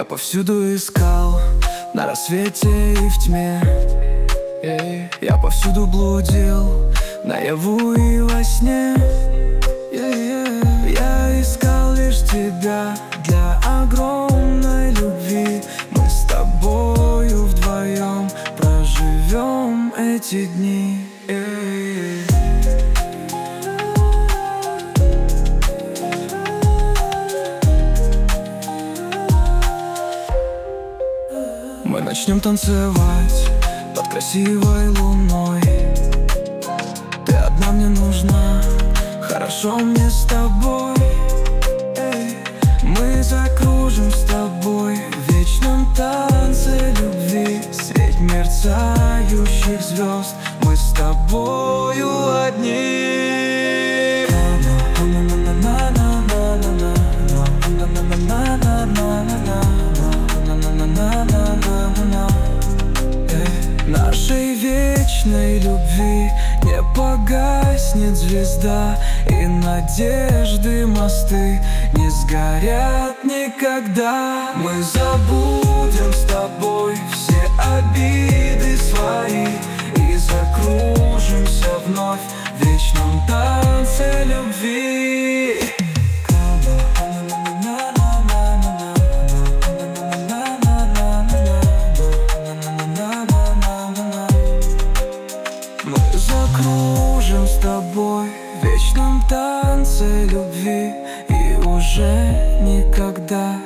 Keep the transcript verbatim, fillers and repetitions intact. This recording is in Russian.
повсюду искал, на рассвете и в тьме. Я повсюду блудил, наяву и во сне. Я искал лишь тебя для огромной любви. Мы с тобою вдвоем проживем эти дни. Мы начнем танцевать под красивой луной. Ты одна мне нужна, хорошо мне с тобой. Мы закружим с тобой в вечном танце любви. Средь мерцающих звезд мы с тобою одни. Нашей вечной любви не погаснет звезда, и надежды мосты не сгорят никогда. Мы забудем с тобой все обиды свои и закружимся вновь в вечном танце любви. Мы закружим с тобой в вечном танце любви и уже никогда